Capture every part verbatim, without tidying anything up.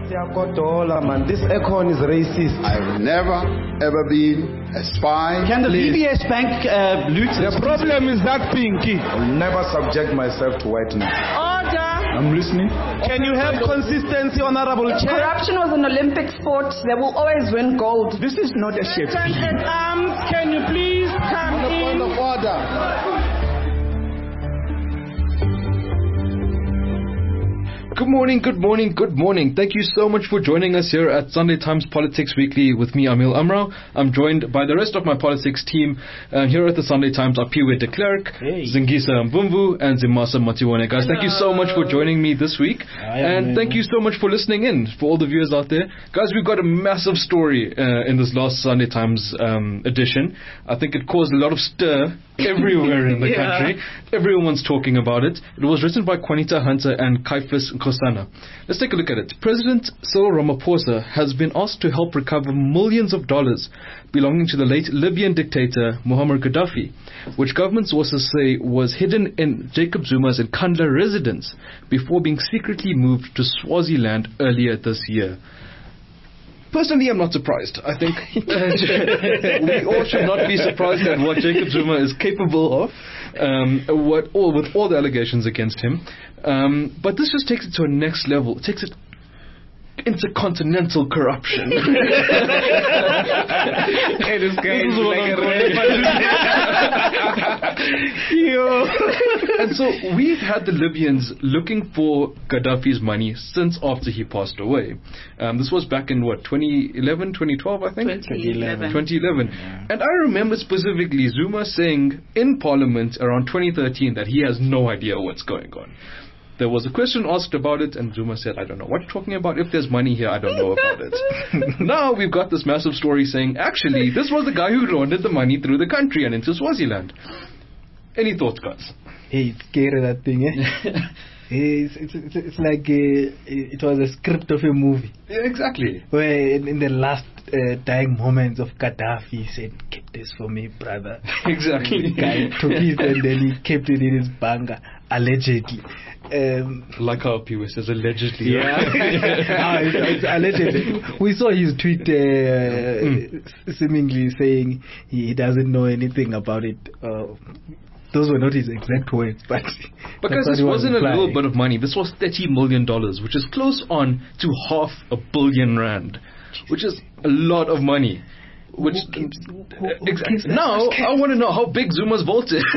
Man, this econ is racist. I've never ever been a spy. Can the D B S Bank uh, loot? The problem is that Pinky. I'll never subject myself to whiteness. Order. I'm listening. Can you have consistency, Honorable Chair? Corruption was an Olympic sport. They will always win gold. This is not a ship. Um, can you please come in? Point of order. Good morning, good morning, good morning. Thank you so much for joining us here at Sunday Times Politics Weekly with me, Amil Amrao. I'm joined by the rest of my politics team. Uh, here at the Sunday Times are Piwe de Klerk, hey. Zingisa Mbumvu, and Zimasa Matiwane. Guys, thank you so much for joining me this week. And thank you so much for listening in, for all the viewers out there. Guys, we've got a massive story uh, in this last Sunday Times um, edition. I think it caused a lot of stir everywhere in the yeah. country. Everyone's talking about it. It was written by Juanita Hunter and Caiphus Nkosana. Let's take a look at it. President Cyril Ramaphosa has been asked to help recover millions of dollars belonging to the late Libyan dictator Muammar Gaddafi, which government sources say was hidden in Jacob Zuma's Nkandla residence before being secretly moved to Swaziland earlier this year. Personally, I'm not surprised. I think we all should not be surprised at what Jacob Zuma is capable of, um, what all with all the allegations against him. Um, but this just takes it to a next level. It takes it intercontinental corruption. It is great. This is what like I'm And so we've had the Libyans looking for Gaddafi's money since after he passed away. Um, this was back in what, twenty eleven, twenty twelve, I think? twenty eleven. twenty eleven. Yeah. And I remember specifically Zuma saying in Parliament around twenty thirteen that he has no idea what's going on. There was a question asked about it, and Zuma said, I don't know what you're talking about. If there's money here, I don't know about it. Now we've got this massive story saying, actually, this was the guy who laundered the money through the country and into Swaziland. Any thoughts, guys? Hey, it's scary, that thing, eh? It's, it's, it's, it's like a, it was a script of a movie. Yeah, exactly. Where in, in the last uh, dying moments of Gaddafi, he said, keep this for me, brother. Exactly. The guy took it and then he kept it in his banga, allegedly. Um, like how P W says allegedly. Yeah. ah, it's, it's allegedly. We saw his tweet uh, mm. seemingly saying he doesn't know anything about it. Uh, Those were not his exact words, but because this wasn't a little bit of money. This was thirty million dollars, which is close on to half a billion rand, which is a lot of money. Which who, who, who, exactly. Now I want to know how big Zuma's vault is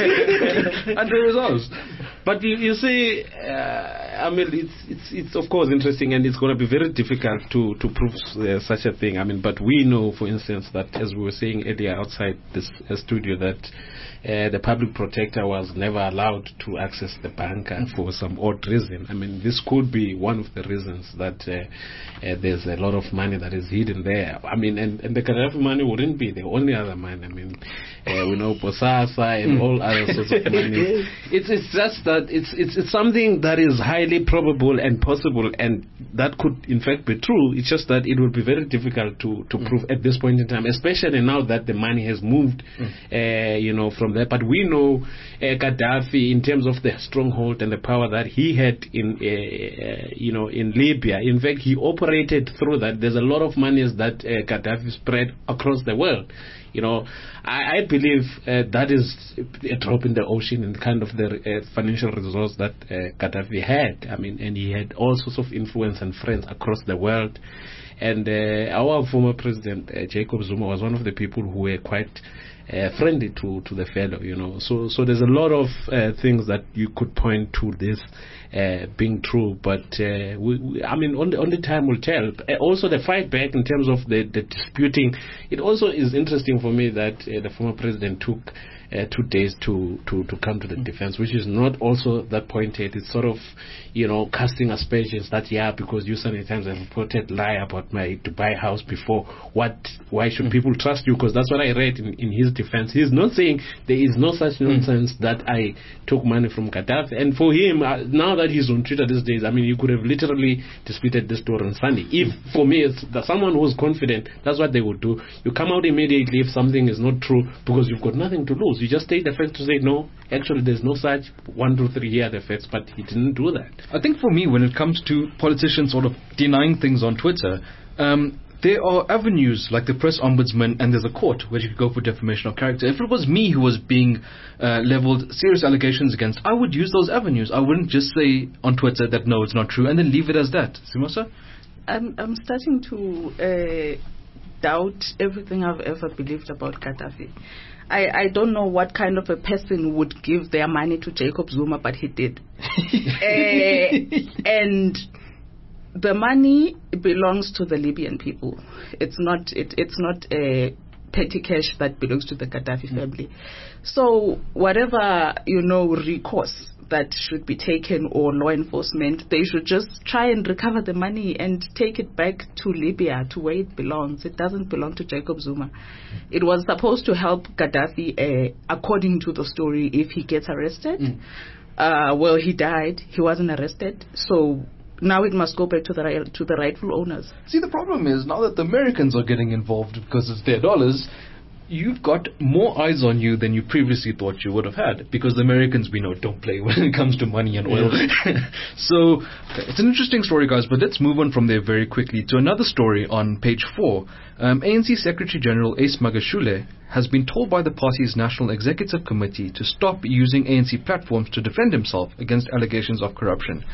and the results. But you, you see, uh, I mean, it's it's it's of course interesting, and it's going to be very difficult to to prove uh, such a thing. I mean, but we know, for instance, that as we were saying earlier outside this uh, studio, that uh, the public protector was never allowed to access the banker mm-hmm. for some odd reason. I mean, this could be one of the reasons that uh, uh, there's a lot of money that is hidden there. I mean, and, and the Gaddafi money wouldn't be the only other money. I mean, uh, we know Bosasa and all other sorts of money. It's it's just that it's it's it's something that is highly probable and possible, and that could in fact be true. It's just that it would be very difficult to to mm. prove at this point in time, especially now that the money has moved, mm. uh, you know, from there. But we know uh, Gaddafi, in terms of the stronghold and the power that he had in, uh, uh, you know, in Libya. In fact, he operated through that. There's a lot of monies that uh, Gaddafi spread across the world. You know, I, I believe uh, that is a drop in the ocean in kind of the uh, financial resource that uh, Gaddafi had. I mean, and he had all sorts of influence and friends across the world. And uh, our former president, uh, Jacob Zuma, was one of the people who were quite uh, friendly to, to the fellow, you know. So, so there's a lot of uh, things that you could point to this Uh, being true, but uh, we, we, I mean, only, only time will tell. Uh, also, the fight back in terms of the, the disputing, it also is interesting for me that uh, the former president took uh, two days to, to, to come to the defense, which is not also that pointed. It's sort of, you know, casting aspersions that, yeah, because you Sunday Times have reported lie about my Dubai house before, what, why should mm. people trust you? Because that's what I read in, in his defense. He's not saying there is no such nonsense mm. that I took money from Gaddafi. And for him, uh, now that he's on Twitter these days, I mean, you could have literally disputed this story on Sunday. If, for me, it's that someone who's confident, that's what they would do. You come out immediately if something is not true, because you've got nothing to lose. You just take the facts to say, no, actually there's no such, one, two, three, here are the facts, but he didn't do that. I think for me, when it comes to politicians sort of denying things on Twitter, um, there are avenues like the press ombudsman, and there's a court where you could go for defamation of character. If it was me who was being uh, leveled serious allegations against, I would use those avenues. I wouldn't just say on Twitter that no, it's not true, and then leave it as that. Simosa? I'm, I'm starting to uh, doubt everything I've ever believed about Gaddafi. I, I don't know what kind of a person would give their money to Jacob Zuma, but he did. uh, and the money belongs to the Libyan people. It's not it, it's not a petty cash that belongs to the Gaddafi family. So whatever, you know, recourse that should be taken, or law enforcement, they should just try and recover the money and take it back to Libya, to where it belongs. It doesn't belong to Jacob Zuma. It was supposed to help Gaddafi, uh, according to the story, if he gets arrested. Mm. Uh, well, he died. He wasn't arrested. So now it must go back to the right, to the rightful owners. See, the problem is now that the Americans are getting involved because it's their dollars, you've got more eyes on you than you previously thought you would have had, because the Americans, we know, don't play when it comes to money and oil. So it's an interesting story, guys, but let's move on from there very quickly to another story on page four. Um, A N C Secretary General Ace Magashule has been told by the party's National Executive Committee to stop using A N C platforms to defend himself against allegations of corruption.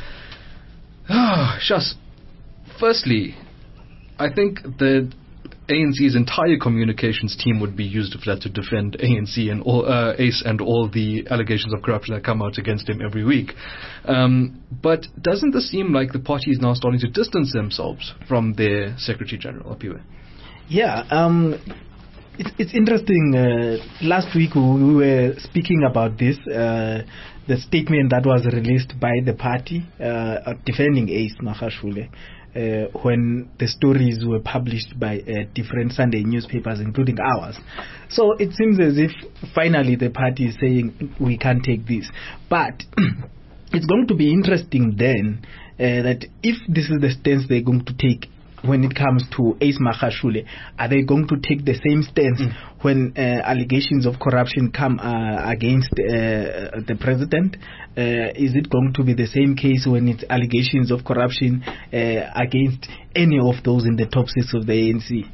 Ah, Shas, firstly, I think the A N C's entire communications team would be used for that, to defend A N C and all, uh, Ace and all the allegations of corruption that come out against him every week. Um, but doesn't this seem like the party is now starting to distance themselves from their Secretary General, Apiwe? Yeah, um, it's, it's interesting. Uh, last week we were speaking about this, uh, the statement that was released by the party uh, defending Ace Magashule. Uh, when the stories were published by uh, different Sunday newspapers, including ours. So it seems as if finally the party is saying we can't take this. But it's going to be interesting then uh, that if this is the stance they're going to take when it comes to Ace Magashule, are they going to take the same stance mm. when uh, allegations of corruption come uh, against uh, the president? Uh, is it going to be the same case when it's allegations of corruption uh, against any of those in the top six of the A N C?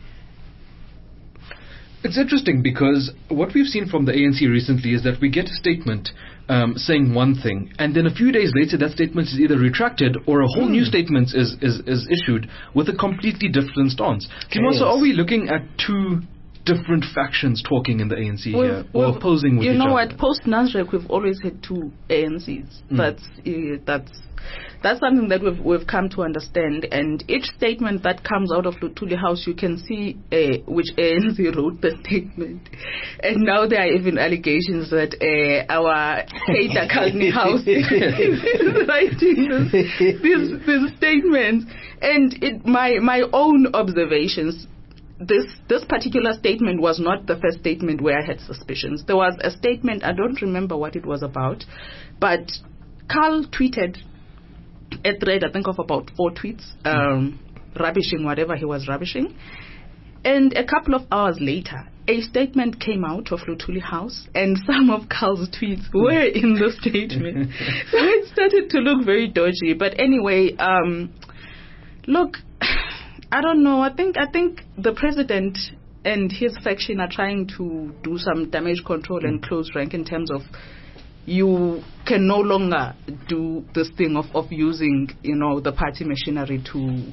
It's interesting because what we've seen from the A N C recently is that we get a statement um, saying one thing, and then a few days later that statement is either retracted or a whole mm. new statement is, is, is issued with a completely different stance. Yes. So are we looking at two different factions talking in the A N C we've, here, or opposing with each other? You know what, post-Nasrec we've always had two A N Cs. Mm. That's, uh, that's That's something that we've, we've come to understand, and each statement that comes out of Luthuli House, you can see uh, which A N C wrote the statement. And now there are even allegations that uh, our Keita Kalni House is writing this, these, these statements. And it, my, my own observations, this this particular statement was not the first statement where I had suspicions. There was a statement, I don't remember what it was about, but Carl tweeted a thread, I think, of about four tweets, um, mm. rubbishing whatever he was rubbishing. And a couple of hours later, a statement came out of Luthuli House, and some of Carl's tweets were in the statement. So it started to look very dodgy. But anyway, um, look, I don't know. I think I think the president and his faction are trying to do some damage control mm. and close rank in terms of you can no longer do this thing of, of using, you know, the party machinery to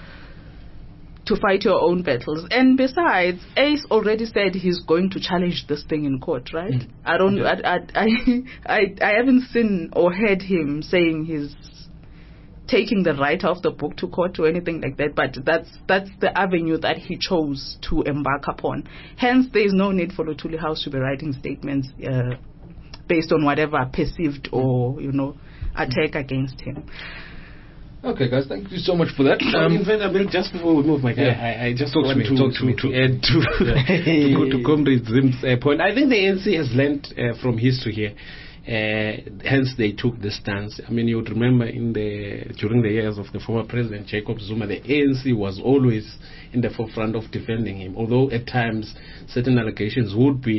to fight your own battles. And besides, Ace already said he's going to challenge this thing in court, right? Mm. I don't, yeah. I, I, I, I haven't seen or heard him saying he's taking the right off the book to court or anything like that. But that's that's the avenue that he chose to embark upon. Hence, there is no need for Luthuli House to be writing statements Uh, based on whatever perceived or, you know, attack against him. Okay, guys, thank you so much for that. Um, in fact, I mean, just before we move, my guy, yeah. I, I just talk want to, to, to, to, to add to, to go to Comrade Zim's uh, point. I think the A N C has learned uh, from history here. Uh, hence, they took the stance. I mean, you would remember in the during the years of the former president Jacob Zuma, the A N C was always in the forefront of defending him. Although at times certain allegations would be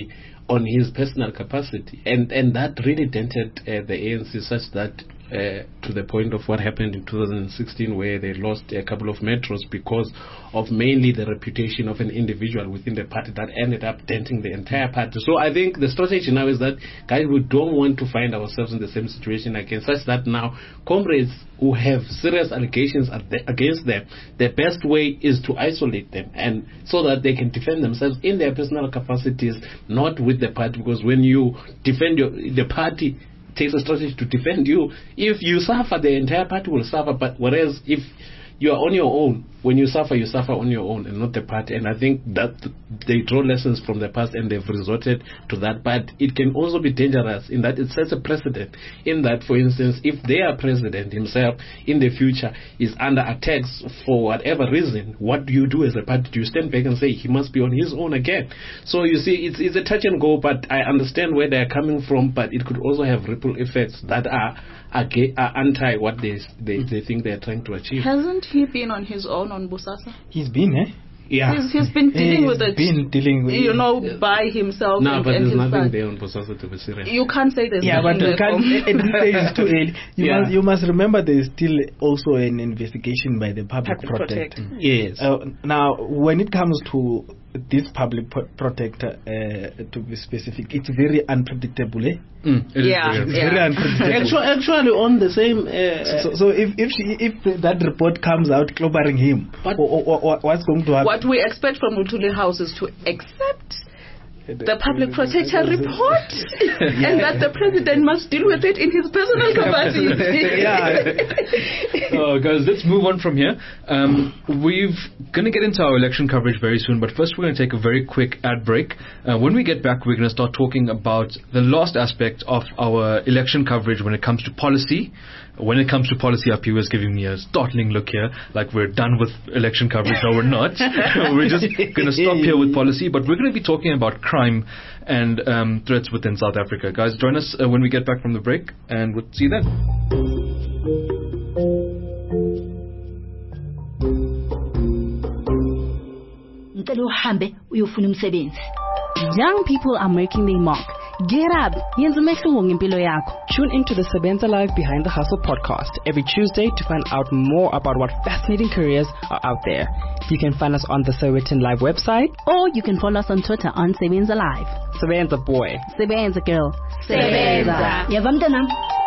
on his personal capacity, and and that really dented uh, the A N C such that uh, to the point of what happened in two thousand sixteen, where they lost a couple of metros because of mainly the reputation of an individual within the party that ended up denting the entire party. So I think the strategy now is that, guys, we don't want to find ourselves in the same situation again, such that now comrades who have serious allegations against them, the best way is to isolate them, and so that they can defend themselves in their personal capacities, not with the party. Because when you defend your, the party takes a strategy to defend you. If you suffer, the entire party will suffer. But whereas if you are on your own, when you suffer, you suffer on your own and not the party. And I think that they draw lessons from the past and they've resorted to that. But it can also be dangerous in that it sets a precedent. In that, for instance, if their president himself in the future is under attacks for whatever reason, what do you do as a party? Do you stand back and say he must be on his own again? So you see, it's, it's a touch and go, but I understand where they're coming from, but it could also have ripple effects that are, are, are anti what they, they, they think they're trying to achieve. Hasn't he been on his own on Bosasa? He's been, eh? Yeah. He's, he's been dealing He's with it, been dealing with you know, by himself. No, and, but and there's his nothing son. there on Bosasa to be serious. You can't say there's Yeah, but nothing you there can't, from- at this stage it's too early. You, Yeah. must, you must remember there's still also an investigation by the Public, Public Protector. Protector. Yes. Uh, now, when it comes to this Public pro- Protector, uh, to be specific, it's very unpredictable. Eh? Mm, it is Yeah, very- It's yeah. very unpredictable. Actually, actually, on the same. Uh, So, so if if, she, if that report comes out clobbering him, But- or, or, or, what's going to happen? What we expect from Mutuli House is to accept the Public Protector report and that the president must deal with it in his personal capacity. Yeah. Oh, guys, let's move on from here. Um, we're going to get into our election coverage very soon, but first we're going to take a very quick ad break. Uh, when we get back, we're going to start talking about the last aspect of our election coverage when it comes to policy. When it comes to policy, Api was giving me a startling look here, like we're done with election coverage. No, we're not. We're just going to stop here with policy, but we're going to be talking about crime and um, threats within South Africa. Guys, join us uh, when we get back from the break, and we'll see you then. Young people are making their mark. Get up. Tune into the Sebenza Live Behind the Hustle podcast every Tuesday to find out more about what fascinating careers are out there. You can find us on the Sowetan Live website, or you can follow us on Twitter on Sebenza Live. Sebenza boy. Sebenza girl. Sebenza. Yeva mntanam.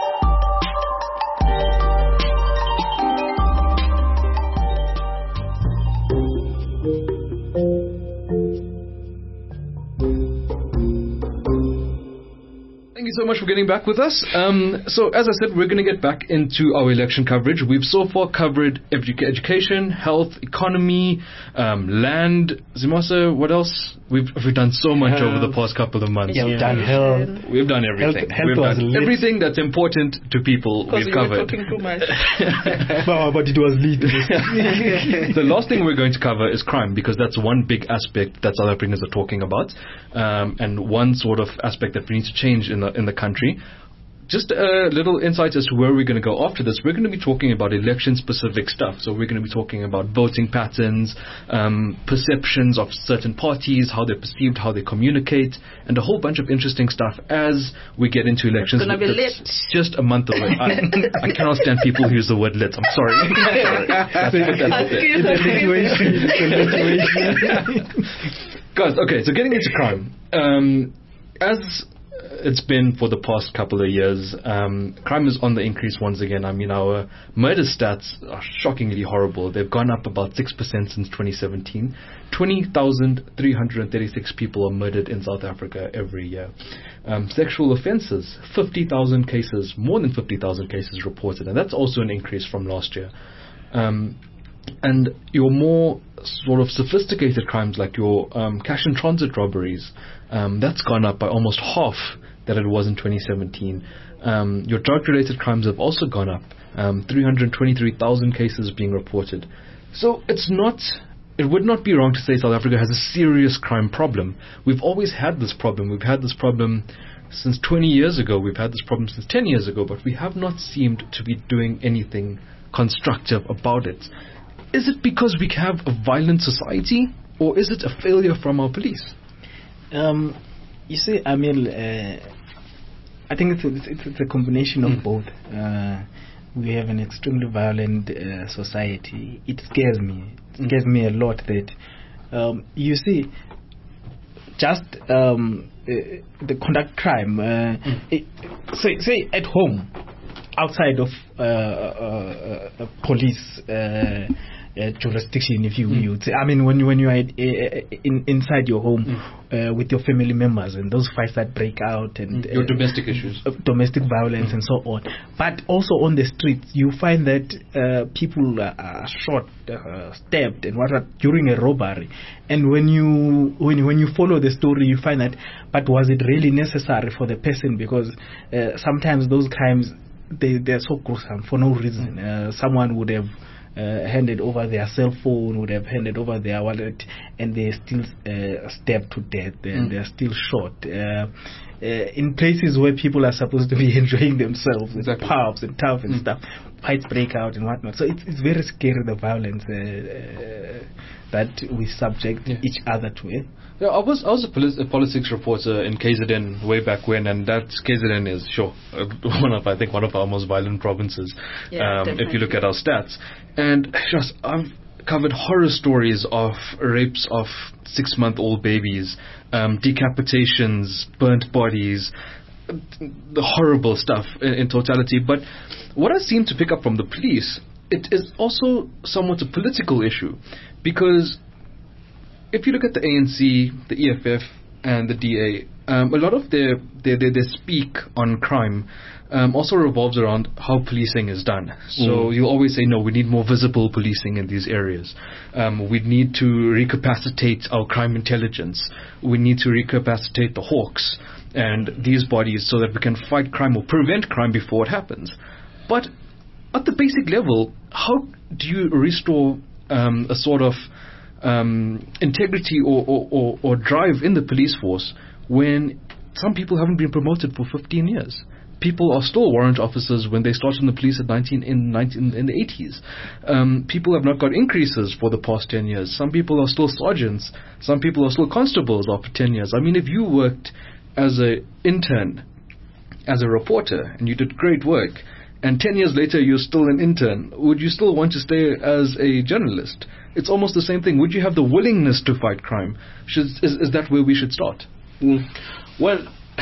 Thank you so much for getting back with us. Um, so, as I said, we're going to get back into our election coverage. We've so far covered edu- education, health, economy, um, land. Zimasa, what else? We've, we've done so much over the past couple of months. You've done health. We've done everything. Health- health we've was done lit. everything that's important to people. Because We've you were covered. talking too much. but, but it was lead. The last thing we're going to cover is crime, because that's one big aspect that South Africans are talking about, um, and one sort of aspect that we need to change in the in the country. Just a little insight as to where we're going to go after this. We're going to be talking about election-specific stuff. So we're going to be talking about voting patterns, um, perceptions of certain parties, how they're perceived, how they communicate, and a whole bunch of interesting stuff as we get into elections. It's going to be That's lit. just a month away. I, I cannot stand people who use the word lit. I'm sorry. That's what that's Guys, okay, so getting into crime. Um, as it's been for the past couple of years, um, crime is on the increase once again. I mean, our murder stats are shockingly horrible. They've gone up about six percent since twenty seventeen. twenty thousand three hundred thirty-six people are murdered in South Africa every year. Um, sexual offences, fifty thousand cases, more than fifty thousand cases reported, and that's also an increase from last year. Um, and your more sort of sophisticated crimes like your um, cash and transit robberies, um, that's gone up by almost half that it was in twenty seventeen. Um, your drug-related crimes have also gone up, um, three hundred twenty-three thousand cases being reported. So it's not, it would not be wrong to say South Africa has a serious crime problem. We've always had this problem. We've had this problem since twenty years ago. We've had this problem since ten years ago, but we have not seemed to be doing anything constructive about it. Is it because we have a violent society, or is it a failure from our police? Um, you see, I mean, uh, I think it's a, it's, it's a combination of mm. both. Uh, we have an extremely violent uh, society. It scares me. It scares mm. me a lot that, um, you see, just um, uh, the conduct crime, uh, mm. it, say, say at home, outside of uh, uh, uh, police uh, uh, jurisdiction, if you mm. would say. I mean, when you when you are uh, in, inside your home mm. uh, with your family members, and those fights that break out, and mm. your uh, domestic issues, uh, domestic violence, mm. and so on. But also on the streets, you find that uh, people are, are shot, uh, stabbed, and what during a robbery. And when you when you, when you follow the story, you find that, but was it really necessary for the person? Because uh, sometimes those crimes, they they are so gruesome for no reason. Uh, someone would have uh, handed over their cell phone, would have handed over their wallet, and they're still uh, stabbed to death, and mm. they're still shot. Uh, uh, in places where people are supposed to be enjoying themselves, exactly. pubs and tough and mm. stuff, fights break out and whatnot. So it's it's very scary, the violence uh, uh, that we subject yeah. each other to. Eh? Yeah, I was I was a, polit- a politics reporter in K Z N way back when, and that K Z N is sure uh, one of I think one of our most violent provinces. Yeah, um, if you look at our stats, and just I've covered horror stories of rapes of six-month-old babies, um, decapitations, burnt bodies, the horrible stuff in, in totality. But what I seem to pick up from the police, it is also somewhat a political issue, because if you look at the A N C, the E F F, and the D A, um, a lot of their their, their, their speak on crime um, also revolves around how policing is done. So mm. you'll always say, no, we need more visible policing in these areas. Um, we need to recapacitate our crime intelligence. We need to recapacitate the hawks and these bodies so that we can fight crime or prevent crime before it happens. But at the basic level, how do you restore um, a sort of Um, integrity or, or, or, or drive in the police force when some people haven't been promoted for fifteen years? People are still warrant officers when they started in the police at nineteen in nineteen in the eighties. Um, people have not got increases for the past ten years. Some people are still sergeants. Some people are still constables after ten years. I mean, if you worked as a intern, as a reporter, and you did great work, and ten years later you're still an intern, would you still want to stay as a journalist? It's almost the same thing. Would you have the willingness to fight crime? Should, is, is that where we should start? Mm. Well,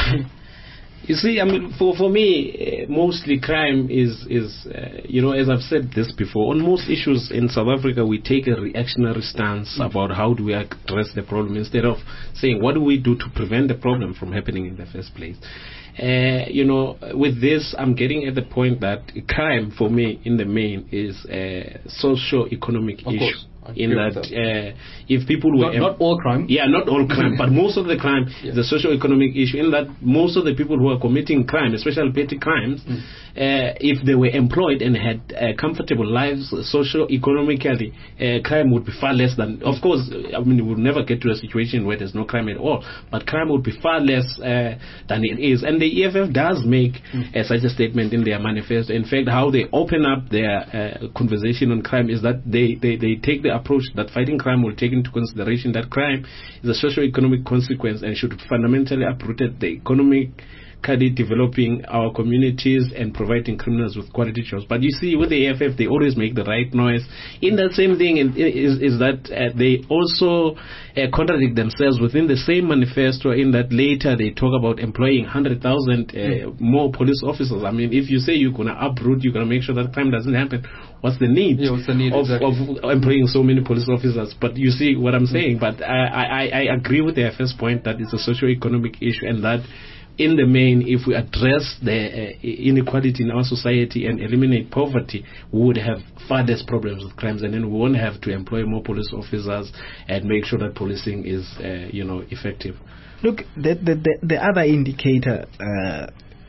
you see, I mean, for, for me, uh, mostly crime is, is uh, you know, as I've said this before, on most issues in South Africa, we take a reactionary stance mm. about how do we address the problem instead of saying, what do we do to prevent the problem from happening in the first place? Uh, you know, with this, I'm getting at the point that crime, for me, in the main, is a socio-economic issue. Course. In that, that. Uh, if people were... Not, em- not all crime. Yeah, not all crime, but most of the crime yeah. is a socio-economic issue, in that most of the people who are committing crime, especially petty crimes, mm. uh, if they were employed and had uh, comfortable lives socio-economically, uh, crime would be far less than... Of course, I mean, we would never get to a situation where there's no crime at all, but crime would be far less uh, than it is. And the E F F does make mm. uh, such a statement in their manifesto. In fact, how they open up their uh, conversation on crime is that they, they, they take the approach that fighting crime will take into consideration that crime is a socio-economic consequence and should fundamentally uproot the economic developing our communities and providing criminals with quality jobs. But you see, with the A F F, they always make the right noise. In that same thing is, is that uh, they also uh, contradict themselves within the same manifesto, in that later they talk about employing one hundred thousand uh, mm. more police officers. I mean, if you say you're going to uproot, you're going to make sure that crime doesn't happen, what's the need, yeah, what's the need of, exactly. of employing so many police officers? But you see what I'm saying. Mm. But I, I, I agree with the A F F's point that it's a socio-economic issue, and that in the main, if we address the uh, inequality in our society and eliminate poverty, we would have far less problems with crimes, and then we won't have to employ more police officers and make sure that policing is, uh, you know, effective. Look, the the the, the other indicator uh,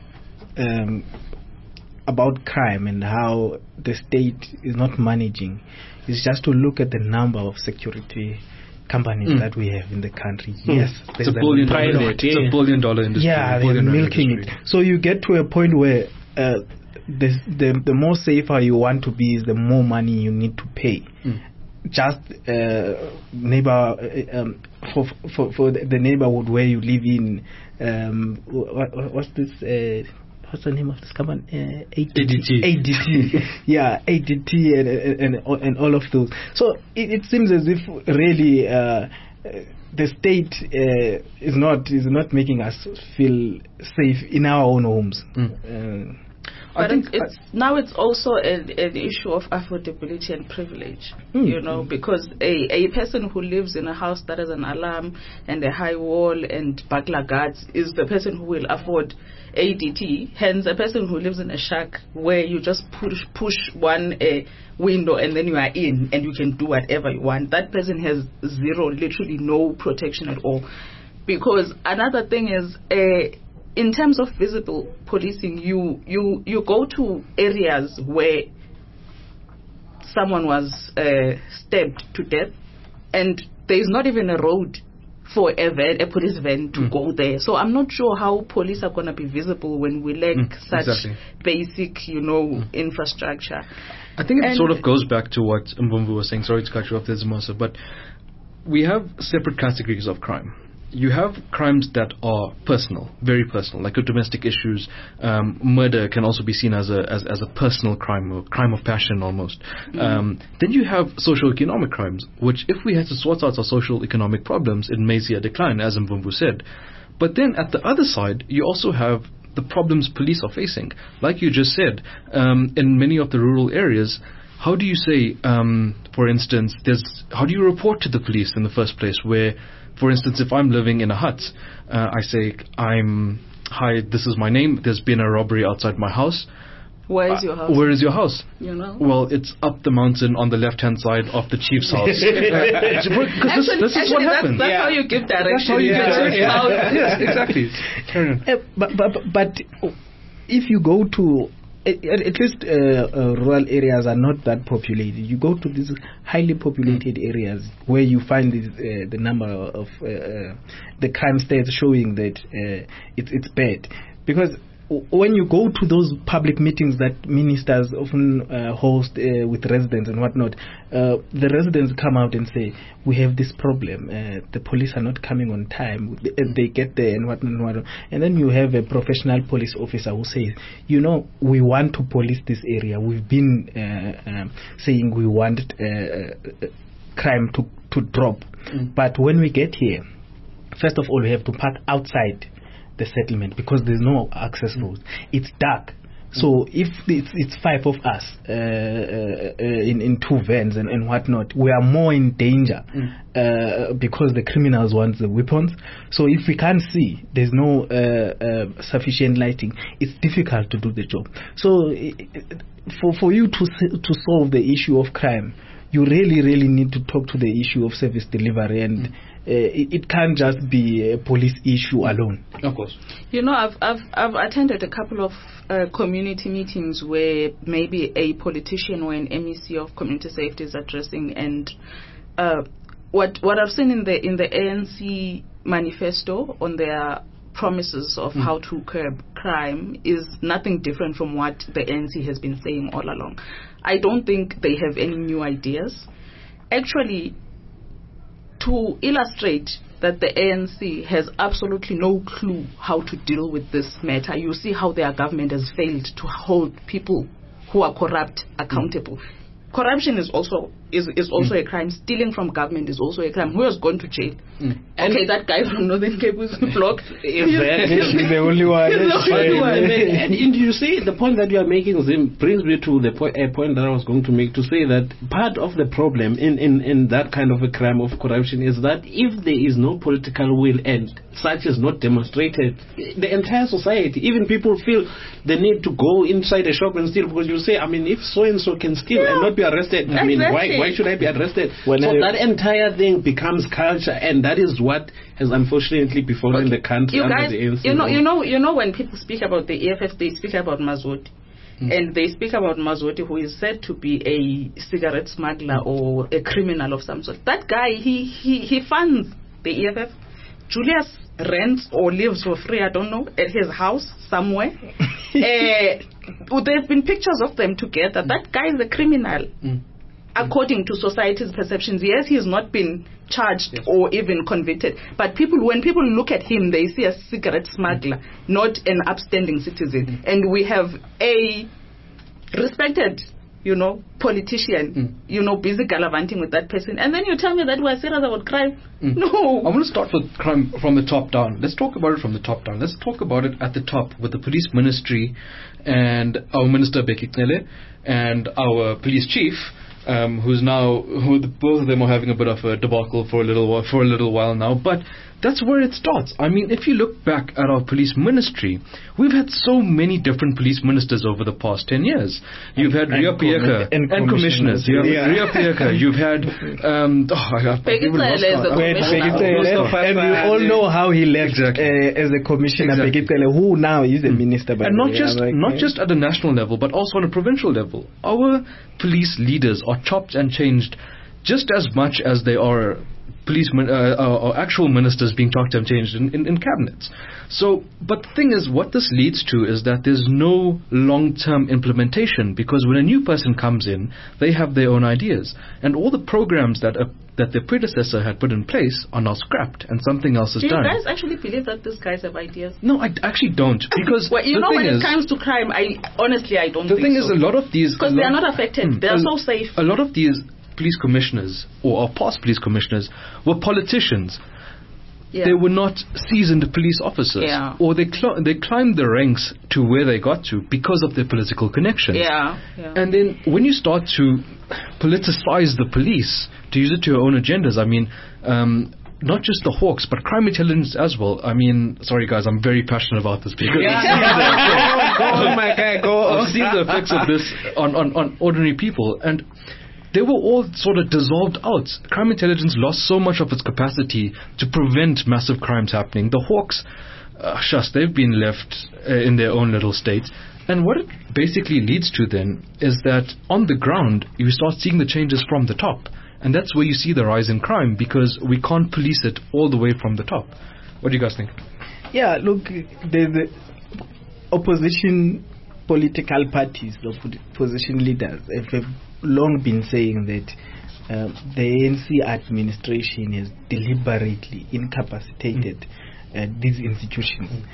um, about crime and how the state is not managing is just to look at the number of security companies mm. that we have in the country. Mm. Yes, it's a billion dollar industry. It's a billion dollar industry. Yeah, they're milking industry. it. So you get to a point where uh, the, the the more safer you want to be, is the more money you need to pay. Mm. Just uh, neighbor, uh, um, for for for the the neighborhood where you live in. Um, what, what's this? Uh, what's the name of this company? Uh, A D T. A D T. Yeah, A D T and, and and and all of those. So it, it seems as if really uh, the state uh, is not is not making us feel safe in our own homes. Mm. Uh, But I think it's, now it's also an, an issue of affordability and privilege, mm. you know, because a, a person who lives in a house that has an alarm and a high wall and burglar guards is the person who will afford A D T. Hence, a person who lives in a shack where you just push push one uh, window and then you are in and you can do whatever you want. That person has zero, literally no protection at all. Because another thing is, uh, in terms of visible policing, you, you, you go to areas where someone was uh, stabbed to death and there is not even a road for a van, a police van to mm. go there. So I'm not sure how police are going to be visible when we lack mm, such exactly. basic, you know, mm. infrastructure. I think it and sort of goes back to what Mbumbu was saying. Sorry to cut you off there, Zimosa, but we have separate categories of crime. You have crimes that are personal, very personal, like domestic issues. Um, murder can also be seen as a as, as a personal crime, or crime of passion almost. Mm. Um, then you have social-economic crimes, which if we had to sort out our social-economic problems, it may see a decline, as Mbumbu said. But then at the other side, you also have the problems police are facing. Like you just said, um, in many of the rural areas, how do you say, um, for instance, there's how do you report to the police in the first place where, for instance, if I'm living in a hut, uh, I say, I'm, hi, this is my name, there's been a robbery outside my house. Where is your house? Uh, where is your house? You know? Well, it's up the mountain on the left-hand side of the chief's house. Because this, this is what happens. That's, that's yeah. how you give direction. That's how you yeah. give direction. Yeah. Yes, exactly. Carry on. Uh, but, but, but if you go to, At, at least uh, uh, rural areas are not that populated. You go to these highly populated mm. areas where you find this, uh, the number of uh, uh, the crime stats showing that uh, it's it's bad. Because w- when you go to those public meetings that ministers often uh, host uh, with residents and whatnot, uh, the residents come out and say, we have this problem. Uh, the police are not coming on time. They, they get there and whatnot, and whatnot. And then you have a professional police officer who says, you know, we want to police this area. We've been uh, um, saying we want uh, uh, crime to, to drop. Mm. But when we get here, first of all, we have to park outside the settlement because there's no access roads. It's dark. So if it's, it's five of us uh, uh, in, in two vans and, and whatnot, we are more in danger mm. uh, because the criminals want the weapons. So if we can't see, there's no uh, uh, sufficient lighting, it's difficult to do the job. So uh, for, for you to, to solve the issue of crime, you really, really need to talk to the issue of service delivery, and mm. uh, it, it can't just be a police issue alone. Of course. You know, I've I've I've attended a couple of uh, community meetings where maybe a politician or an M E C of community safety is addressing, and uh, what what I've seen in the in the A N C manifesto on their promises of mm. how to curb crime is nothing different from what the A N C has been saying all along. I don't think they have any new ideas. Actually, to illustrate that the A N C has absolutely no clue how to deal with this matter, you see how their government has failed to hold people who are corrupt accountable. Mm. Corruption is also is, is also mm. a crime. Stealing from government is also a crime. Who has gone to jail? Mm. Okay, that guy from Northern Cape was blocked. Is that he's the only one? He's the only one. And, and you see, the point that you are making Zim, brings me to the po- a point that I was going to make, to say that part of the problem in, in, in that kind of a crime of corruption is that if there is no political will and such is not demonstrated, the entire society, even people feel the need to go inside a shop and steal, because you say, I mean, if so-and-so can steal yeah. and not be arrested, I mean, exactly. why why should I be arrested? When so I that entire thing becomes culture, and that is what has unfortunately befallen okay. the country you under guys, the A N C. You know, you know, you know, when people speak about the E F F, they speak about Mazoti. Mm. And they speak about Mazoti, who is said to be a cigarette smuggler mm. or a criminal of some sort. That guy, he, he, he funds the E F F. Julius rents or lives for free, I don't know, at his house somewhere. uh, there have been pictures of them together. Mm. That guy is a criminal. Mm. according to society's perceptions. Yes, he's not been charged yes. or even convicted, but people, when people look at him, they see a cigarette smuggler, mm-hmm. not an upstanding citizen. Mm-hmm. And we have a respected, you know, politician, mm. you know, busy gallivanting with that person, and then you tell me that we're serious about crime. Mm. No. I want to start with crime from the top down. Let's talk about it from the top down. Let's talk about it at the top with the police ministry and our minister Bheki Cele and our police chief, um, who's now, who the, both of them are having a bit of a debacle for a little while, for a little while now. But that's where it starts. I mean, if you look back at our police ministry, we've had so many different police ministers over the past ten years. You've had Ria Pieka and, and commissioners. You have yeah. Ria Pieka. You've had um, oh, I have Bheki Cele is a commissioner. And we all know how he left exactly. uh, as a commissioner, Bheki Cele, who now is a minister. By and the not way. just like, not yeah. just at the national level, but also on a provincial level. Our police leaders are chopped and changed just as much as they are policemen, uh, uh, or actual ministers being chopped and changed in, in, in cabinets. So, but the thing is, what this leads to is that there's no long-term implementation, because when a new person comes in, they have their own ideas, and all the programs that uh, that their predecessor had put in place are now scrapped, and something else is Do done. Do you guys actually believe that these guys have ideas? No, I actually don't, because well, you the know, thing when is, it comes to crime, I honestly I don't. The think thing so. is, a lot of these because they are not affected, mm, they are a, so safe. A lot of these police commissioners or our past police commissioners were politicians. Yeah. They were not seasoned police officers, yeah. or they cl- they climbed the ranks to where they got to because of their political connections. Yeah. Yeah. And then when you start to politicize the police, to use it to your own agendas, I mean, um, not just the Hawks, but crime intelligence as well. I mean, sorry guys, I'm very passionate about this because yeah. I've, seen the, oh my God, go I've seen the effects of this on, on, on ordinary people, and they were all sort of dissolved out. Crime intelligence lost so much of its capacity to prevent massive crimes happening. The Hawks, uh, shush, they've been left uh, in their own little state. And what it basically leads to then is that on the ground, you start seeing the changes from the top. And that's where you see the rise in crime, because we can't police it all the way from the top. What do you guys think? Yeah, look, the, the opposition political parties, the opposition leaders have long been saying that uh, the A N C administration has deliberately incapacitated mm. uh, these institutions, mm.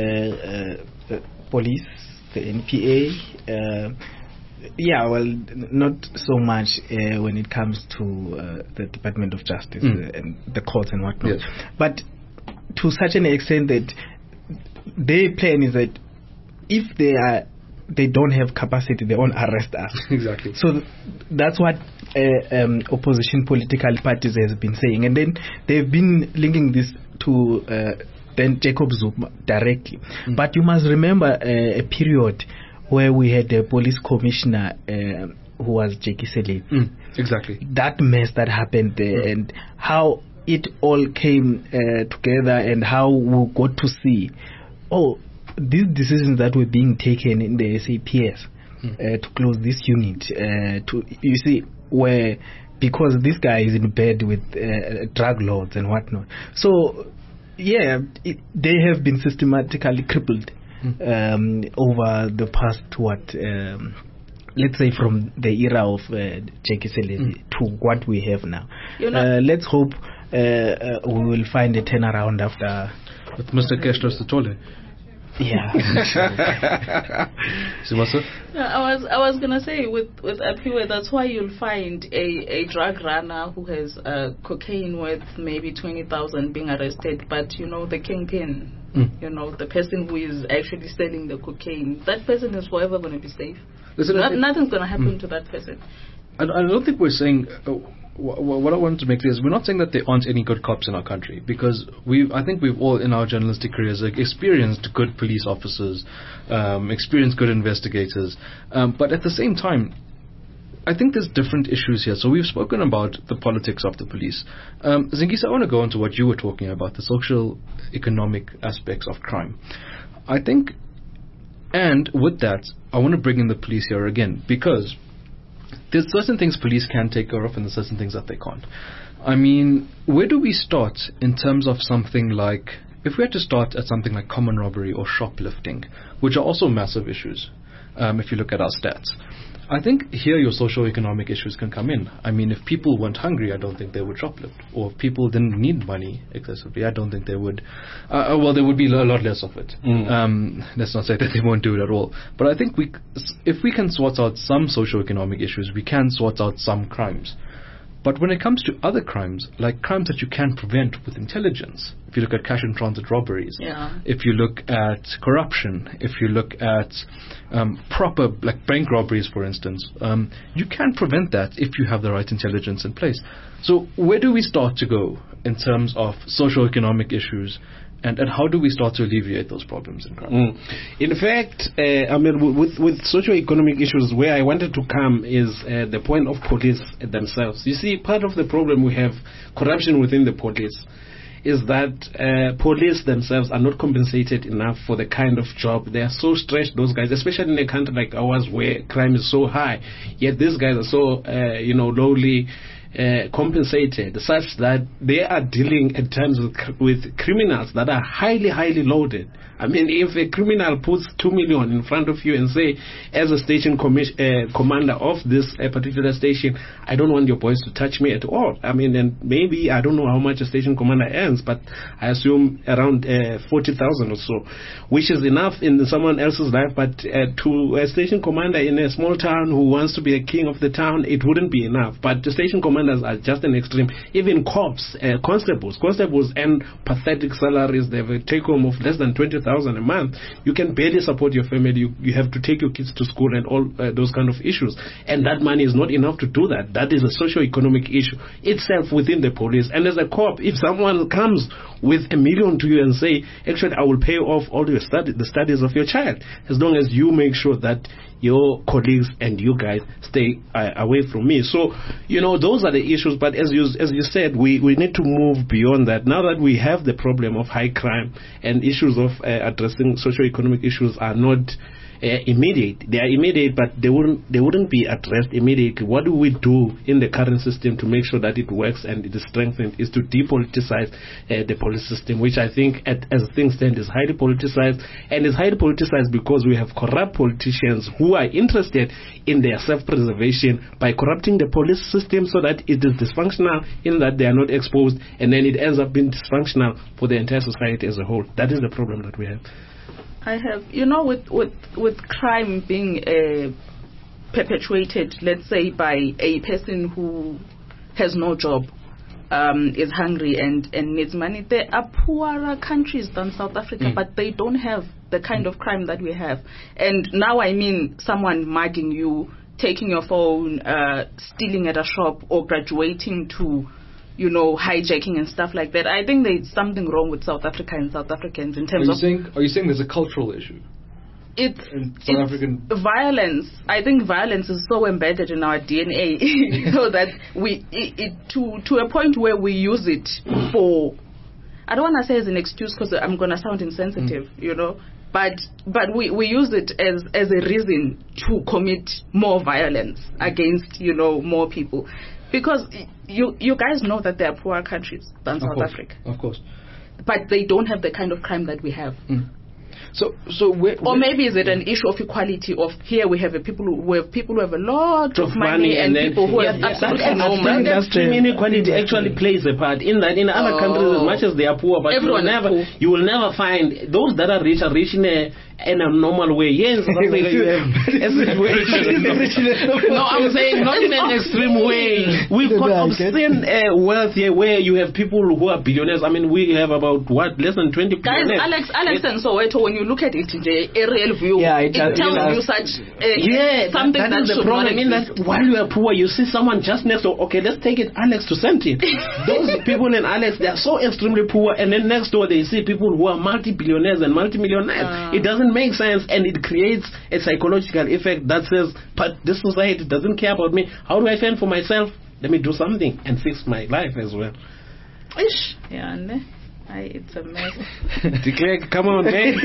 uh, uh, uh, police, the N P A. Uh, yeah, well, not so much uh, when it comes to uh, the Department of Justice mm. uh, and the courts and whatnot, yes. but to such an extent that their plan is that if they are they don't have capacity, they won't arrest us. Exactly. So th- that's what uh, um, opposition political parties has been saying, and then they've been linking this to uh, then Jacob Zuma directly. Mm. But you must remember uh, a period where we had a police commissioner uh, who was Bheki Cele. Mm. Exactly. That mess that happened there, mm. and how it all came uh, together, and how we got to see, oh, these decisions that were being taken in the S A P S mm. uh, to close this unit, uh, to you see, where because this guy is in bed with uh, drug lords and whatnot. So, yeah, it, they have been systematically crippled mm. um, over the past what, um, let's say, from the era of uh, Bheki Cele mm. to what we have now. Uh, let's hope uh, uh, we will find a turnaround after with Mister Keshler Sitole. Yeah. yeah. I was I was gonna say with with Apiwe, that's why you'll find a, a drug runner who has uh, cocaine worth maybe twenty thousand being arrested, but you know the kingpin, mm. you know the person who is actually selling the cocaine, that person is forever going to be safe. Listen, Not, nothing's going to happen mm. to that person. I, I don't think we're saying. Uh, What I wanted to make clear is we're not saying that there aren't any good cops in our country, because we I think we've all in our journalistic careers like, experienced good police officers, um, experienced good investigators, um, but at the same time I think there's different issues here. So we've spoken about the politics of the police. um, Zingisa, I want to go into what you were talking about, the social economic aspects of crime. I think, and with that I want to bring in the police here again, because there's certain things police can take care of and there's certain things that they can't. I mean, where do we start in terms of something like, if we had to start at something like common robbery or shoplifting, which are also massive issues, um, if you look at our stats. I think here your socio-economic issues can come in. I mean, if people weren't hungry, I don't think they would shoplift. Or if people didn't need money excessively, I don't think they would. Uh, well, there would be a lot less of it. Mm. Um, let's not say that they won't do it at all. But I think we, if we can sort out some socio-economic issues, we can sort out some crimes. But when it comes to other crimes, like crimes that you can prevent with intelligence, if you look at cash and transit robberies, Yeah. if you look at corruption, if you look at um, proper, like bank robberies, for instance, um, you can prevent that if you have the right intelligence in place. So where do we start to go in terms of socio-economic issues? And, and how do we start to alleviate those problems in crime? Mm. In fact, uh, I mean, with with socio-economic issues, where I wanted to come is uh, the point of police themselves. You see, part of the problem we have, corruption within the police, is that uh, police themselves are not compensated enough for the kind of job. They are so stretched, those guys, especially in a country like ours where crime is so high. Yet these guys are so, uh, you know, lowly Uh, compensated, such that they are dealing at times with, cr- with criminals that are highly, highly loaded. I mean, if a criminal puts two million in front of you and say, as a station commis- uh, commander of this uh, particular station, I don't want your boys to touch me at all. I mean, and maybe, I don't know how much a station commander earns, but I assume around uh, forty thousand or so, which is enough in someone else's life, but uh, to a station commander in a small town who wants to be a king of the town, it wouldn't be enough. But the station commanders are just an extreme. Even cops, uh, constables, constables earn pathetic salaries. They have a take home of less than twenty thousand a month. You can barely support your family. You, you have to take your kids to school and all uh, those kind of issues. And that money is not enough to do that. That is a socio-economic issue itself within the police. And as a cop, if someone comes with a million to you and say, actually, I will pay off all your study, the studies of your child, as long as you make sure that your colleagues and you guys stay uh, away from me. So, you know, those are the issues. But as you as you said, we, we need to move beyond that. Now that we have the problem of high crime and issues of uh, addressing socio-economic issues are not uh, immediate. They are immediate, but they wouldn't they wouldn't be addressed immediately. What do we do in the current system to make sure that it works and it is strengthened? Is to depoliticize uh, the police system, which I think, at, as things stand, is highly politicized, and is highly politicized because we have corrupt politicians who are interested in their self-preservation by corrupting the police system so that it is dysfunctional, in that they are not exposed, and then it ends up being dysfunctional for the entire society as a whole. That is the problem that we have. I have, you know, with with with crime being uh, perpetuated, let's say by a person who has no job, um, is hungry and, and needs money. There are poorer countries than South Africa, mm. but they don't have the kind of crime that we have. And now I mean someone mugging you, taking your phone, uh, stealing at a shop, or graduating to, you know, hijacking and stuff like that. I think there's something wrong with South Africa and South Africans in terms are you of... Saying, are you saying there's a cultural issue? It's, South African violence. I think violence is so embedded in our D N A, you know, that we it, it to to a point where we use it for. I don't want to say as an excuse because I'm gonna sound insensitive, mm. you know, but but we, we use it as as a reason to commit more violence against, you know, more people, because you you guys know that there are poorer countries than of South course, Africa, of course, but they don't have the kind of crime that we have. Mm. So, so where, or maybe is it an issue of equality? Of here we have a people who have people who have a lot of money, money and, and people who yeah, have yeah, absolutely no money. That extreme inequality actually plays a part in that. In other oh. countries, as much as they are poor, but you will never poor. you will never find those that are rich are rich in a in a normal way. Yes, you have a situation. No, I'm saying not in an extreme way. We've got obscene uh, wealth here where you have people who are billionaires. I mean, we have about what less than twenty. Guys, Alex, Alex, and Soweto, when you look at it, a aerial view, yeah, it, it tells you, you such uh, yeah, something that, that that is the problem. I mean, that while you are poor, you see someone just next door. Okay, let's take it, Alex to Sandton. Those people in Alex, they are so extremely poor, and then next door they see people who are multi-billionaires and multi-millionaires. Uh, it doesn't make sense, and it creates a psychological effect that says, but this society doesn't care about me. How do I fend for myself? Let me do something and fix my life as well. Ish. Yeah, ne? I, it's a mess. Declare, come on, man.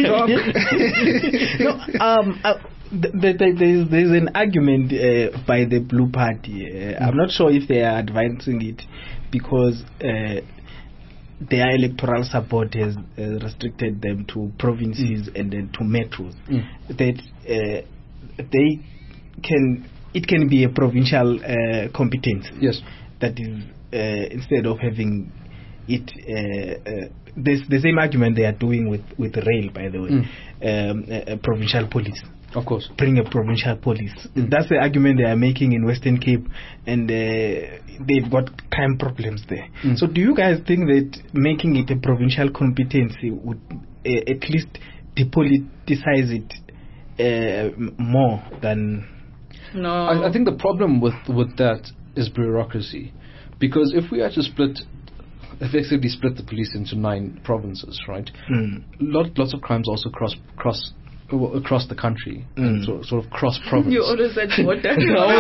no, um, uh, th- th- th- there's, there's an argument uh, by the Blue Party. Uh, I'm not sure if they are advancing it because uh, their electoral support has uh, restricted them to provinces mm. and then to metros. Mm. That uh, they can it can be a provincial uh, competence. Yes. That is, uh, instead of having it, uh, uh, there's the same argument they are doing with, with rail, by the way, Mm. um, a, a provincial police. Of course. Bring a provincial police. Mm. That's the argument they are making in Western Cape, and uh, they've got crime problems there. Mm. So do you guys think that making it a provincial competency would uh, at least depoliticize it uh, m- more than... No. I, I think the problem with, with that is bureaucracy. Because if we had to split, effectively split the police into nine provinces, right? Mm. Lot, lots of crimes also cross cross uh, across the country, Mm. and sort, sort of cross province. You always said border.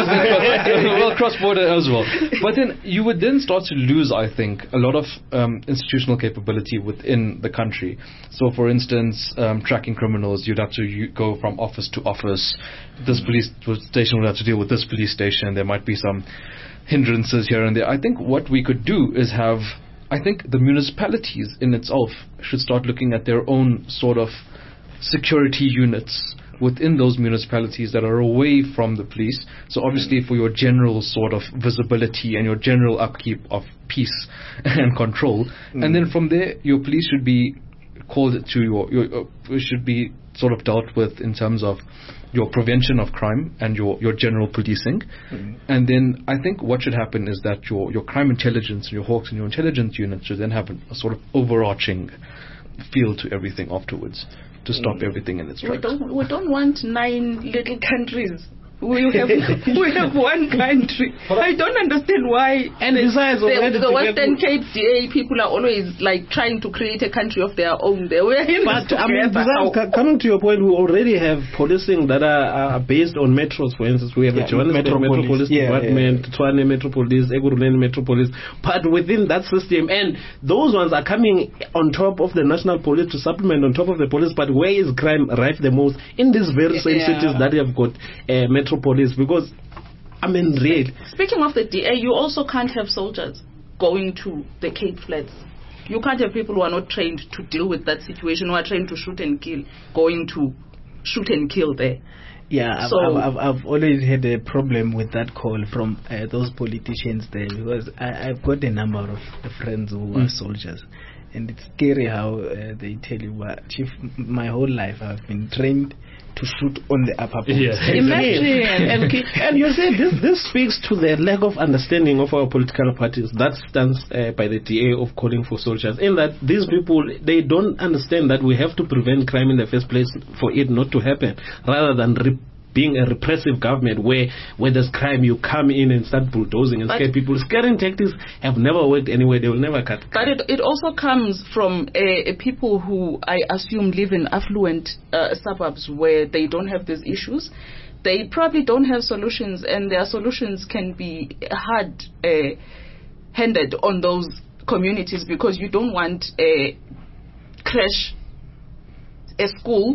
well, cross border as well. But then you would then start to lose, I think, a lot of um, institutional capability within the country. So, for instance, um, tracking criminals, you'd have to you go from office to office. This police station would have to deal with this police station. There might be some hindrances here and there. I think what we could do is have, I think the municipalities in itself should start looking at their own sort of security units within those municipalities that are away from the police. So obviously for your general sort of visibility and your general upkeep of peace and control. Mm. And then from there, your police should be called to your, your uh, should be sort of dealt with in terms of your prevention of crime and your, your general policing. Mm. And then I think what should happen is that your, your crime intelligence and your Hawks and your intelligence units should then have a, a sort of overarching feel to everything afterwards to stop mm. everything in its tracks. We don't, we don't want nine little countries. We have we have one country. I don't understand why. And besides, the, the Western Cape D A people are always like trying to create a country of their own. They were in but I mean, besides, c- coming to your point, we already have policing that are, are based on metros. For instance, we have yeah, the Johannesburg Metro Police yeah, Department, yeah. Tshwane Metro Police, Ekurhuleni Metro Police. But within that system, and those ones are coming on top of the national police to supplement on top of the police. But where is crime rife the most? In these very same yeah. cities that have got uh, metro police, because I mean, real. Speaking of the D A, you also can't have soldiers going to the Cape Flats. You can't have people who are not trained to deal with that situation, who are trained to shoot and kill, going to shoot and kill there. Yeah, so I've, I've, I've always had a problem with that call from uh, those politicians there, because I, I've got a number of friends who mm. are soldiers. And it's scary how uh, they tell you, well, Chief, my whole life I've been trained to shoot on the upper points. Yes. Imagine. and, and you say this, this speaks to the lack of understanding of our political parties. That stands uh, by the D A of calling for soldiers. In that these people, they don't understand that we have to prevent crime in the first place for it not to happen, rather than re- being a repressive government where where there's crime, you come in and start bulldozing and but scare people. Scaring tactics have never worked anyway. They will never cut. But it, it also comes from uh, people who I assume live in affluent uh, suburbs where they don't have these issues. They probably don't have solutions, and their solutions can be hard uh, handed on those communities, because you don't want a crash, a school,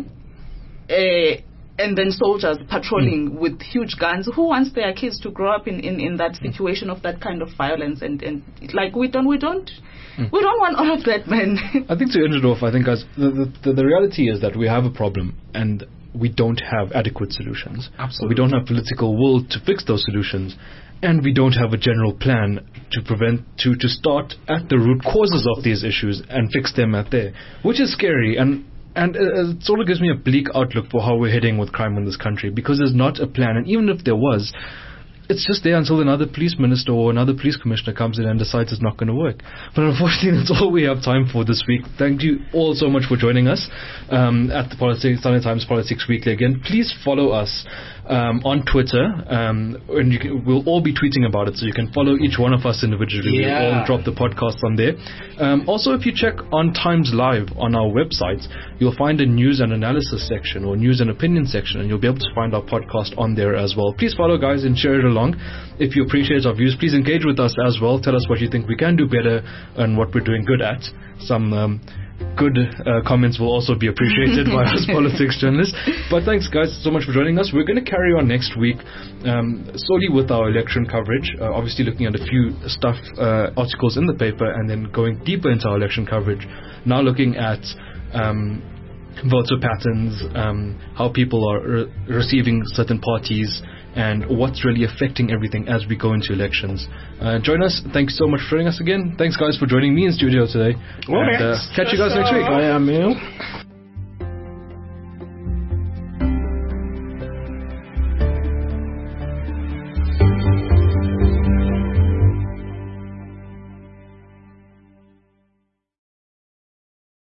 a and then soldiers patrolling mm. with huge guns. Who wants their kids to grow up in, in, in that situation of that kind of violence? And, and like we don't we don't mm. we don't want all of that, man. I think to end it off, I think as the, the the reality is that we have a problem and we don't have adequate solutions. Absolutely. We don't have political will to fix those solutions, and we don't have a general plan to prevent to to start at the root causes of these issues and fix them at there, which is scary. And And uh, it sort of gives me a bleak outlook for how we're heading with crime in this country, because there's not a plan. And even if there was, it's just there until another police minister or another police commissioner comes in and decides it's not going to work. But unfortunately, that's all we have time for this week. Thank you all so much for joining us um, at the Politics, Sunday Times Politics Weekly. Again, please follow us um, on Twitter, um, and you can, we'll all be tweeting about it, so you can follow each one of us individually. Yeah. We'll all drop the podcast on there. Um, also, if you check on Times Live on our website, you'll find a news and analysis section or news and opinion section, and you'll be able to find our podcast on there as well. Please follow, guys, and share it along. If you appreciate our views, please engage with us as well. Tell us what you think we can do better and what we're doing good at. Some um, good uh, comments will also be appreciated by us politics journalists. But thanks, guys, so much for joining us. We're going to carry on next week um, solely with our election coverage, uh, obviously looking at a few stuff uh, articles in the paper, and then going deeper into our election coverage, now looking at um, voter patterns, um, how people are re- receiving certain parties, and what's really affecting everything as we go into elections. Uh, join us. Thanks so much for joining us again. Thanks, guys, for joining me in studio today. Well, and, uh, catch you guys next week. Bye, Emil.